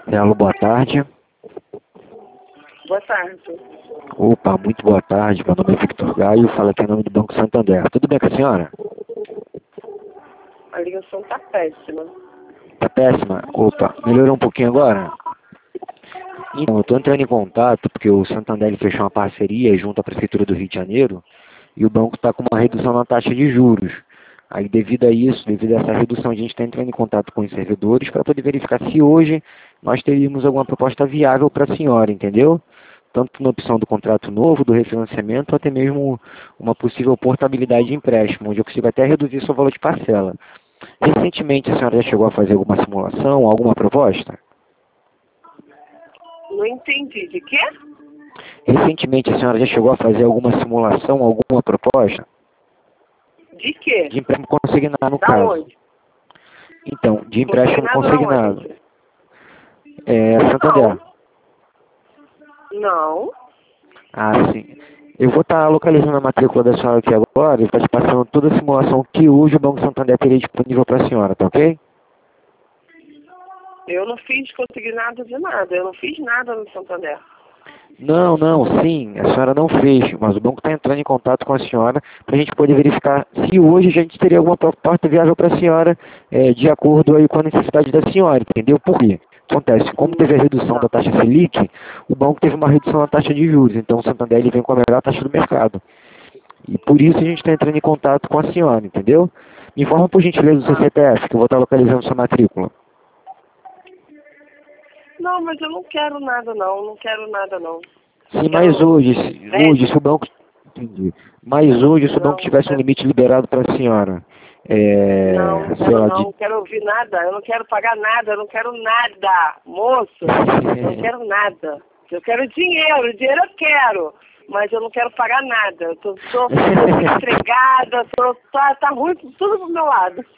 Alô, boa tarde. Boa tarde. Opa, muito boa tarde. Meu nome é Victor Gaio, fala aqui em nome do Banco Santander. Tudo bem com a senhora? A ligação tá péssima. Tá péssima? Opa, melhorou um pouquinho agora? Então, eu estou entrando em contato porque o Santander ele fechou uma parceria junto à Prefeitura do Rio de Janeiro e o banco está com uma redução na taxa de juros. Aí, devido a isso, devido a essa redução, a gente está entrando em contato com os servidores para poder verificar se hoje nós teríamos alguma proposta viável para a senhora, entendeu? Tanto na opção do contrato novo, do refinanciamento, ou até mesmo uma possível portabilidade de empréstimo, onde eu consigo até reduzir seu valor de parcela. Recentemente, a senhora já chegou a fazer alguma simulação, alguma proposta? Não entendi. De quê? Recentemente, a senhora já chegou a fazer alguma simulação, alguma proposta? De quê? De empréstimo consignado, no Da caso. onde? Então, de empréstimo Consignado consignado. aonde? Santander. Não. Ah, sim. Eu vou estar localizando a matrícula da senhora aqui agora e estar te passando toda a simulação que hoje o Banco Santander teria disponível para a senhora, tá ok? Eu não fiz consignado de nada. Eu não fiz nada no Santander. Não, não, sim, a senhora não fez, mas o banco está entrando em contato com a senhora para a gente poder verificar se hoje a gente teria alguma proposta viável para a senhora, de acordo aí com a necessidade da senhora, entendeu? Por quê? Acontece, como teve a redução da Não. taxa Selic, o banco teve uma redução na taxa de juros, então o Santander ele vem com a melhor taxa do mercado. E por isso a gente está entrando em contato com a senhora, entendeu? Me informa por gentileza o seu Ah. CPF, que eu vou estar localizando sua matrícula. Não, mas eu não quero nada não. Não quero nada não. Sim, mas Quero hoje, se o banco. Entendi. Mas hoje, se o banco Não, tivesse um limite liberado para a senhora, não sei quero lá, não. Não quero ouvir nada. Eu não quero pagar nada. Eu não quero nada. Moço, eu não quero nada. Eu quero dinheiro. Dinheiro eu quero. Mas eu não quero pagar nada. Eu tô desempregada. Tá ruim tudo pro meu lado.